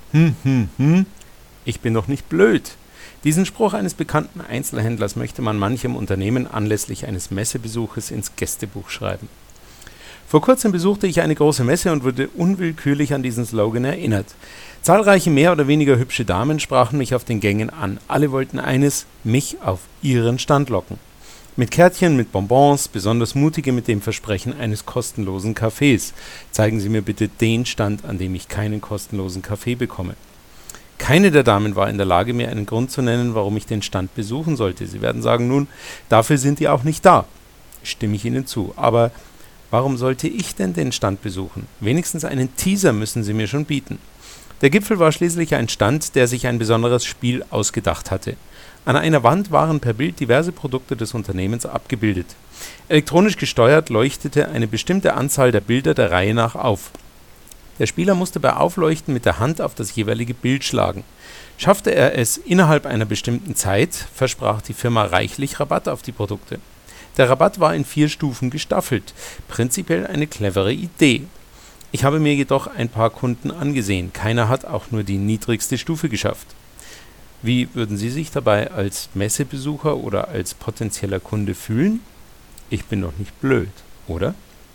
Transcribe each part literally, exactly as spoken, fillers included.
Hm, hm, hm, ich bin doch nicht blöd. Diesen Spruch eines bekannten Einzelhändlers möchte man manchem Unternehmen anlässlich eines Messebesuches ins Gästebuch schreiben. Vor kurzem besuchte ich eine große Messe und wurde unwillkürlich an diesen Slogan erinnert. Zahlreiche mehr oder weniger hübsche Damen sprachen mich auf den Gängen an. Alle wollten eines: mich auf ihren Stand locken. Mit Kärtchen, mit Bonbons, besonders mutige mit dem Versprechen eines kostenlosen Kaffees. Zeigen Sie mir bitte den Stand, an dem ich keinen kostenlosen Kaffee bekomme. Keine der Damen war in der Lage, mir einen Grund zu nennen, warum ich den Stand besuchen sollte. Sie werden sagen, nun, dafür sind die auch nicht da. Stimme ich Ihnen zu. Aber warum sollte ich denn den Stand besuchen? Wenigstens einen Teaser müssen Sie mir schon bieten. Der Gipfel war schließlich ein Stand, der sich ein besonderes Spiel ausgedacht hatte. An einer Wand waren per Bild diverse Produkte des Unternehmens abgebildet. Elektronisch gesteuert leuchtete eine bestimmte Anzahl der Bilder der Reihe nach auf. Der Spieler musste bei Aufleuchten mit der Hand auf das jeweilige Bild schlagen. Schaffte er es innerhalb einer bestimmten Zeit, versprach die Firma reichlich Rabatt auf die Produkte. Der Rabatt war in vier Stufen gestaffelt. Prinzipiell eine clevere Idee. Ich habe mir jedoch ein paar Kunden angesehen. Keiner hat auch nur die niedrigste Stufe geschafft. Wie würden Sie sich dabei als Messebesucher oder als potenzieller Kunde fühlen? Ich bin doch nicht blöd, oder?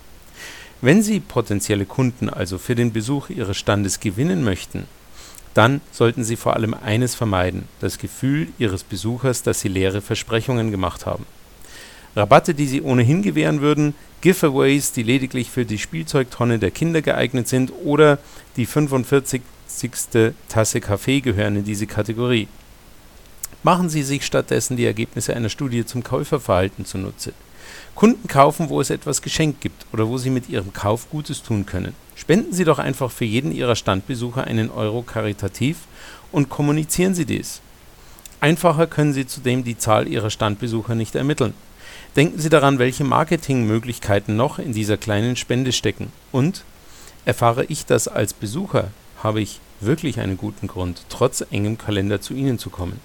Wenn Sie potenzielle Kunden also für den Besuch Ihres Standes gewinnen möchten, dann sollten Sie vor allem eines vermeiden: das Gefühl Ihres Besuchers, dass Sie leere Versprechungen gemacht haben. Rabatte, die Sie ohnehin gewähren würden, Giveaways, die lediglich für die Spielzeugtonne der Kinder geeignet sind, oder die fünfundvierzigste Tasse Kaffee gehören in diese Kategorie. Machen Sie sich stattdessen die Ergebnisse einer Studie zum Käuferverhalten zunutze. Kunden kaufen, wo es etwas geschenkt gibt oder wo sie mit ihrem Kauf Gutes tun können. Spenden Sie doch einfach für jeden Ihrer Standbesucher einen Euro karitativ und kommunizieren Sie dies. Einfacher können Sie zudem die Zahl Ihrer Standbesucher nicht ermitteln. Denken Sie daran, welche Marketingmöglichkeiten noch in dieser kleinen Spende stecken. Und erfahre ich das als Besucher, habe ich wirklich einen guten Grund, trotz engem Kalender zu Ihnen zu kommen.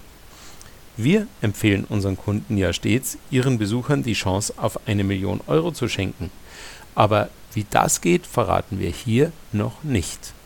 Wir empfehlen unseren Kunden ja stets, ihren Besuchern die Chance auf eine Million Euro zu schenken. Aber wie das geht, verraten wir hier noch nicht.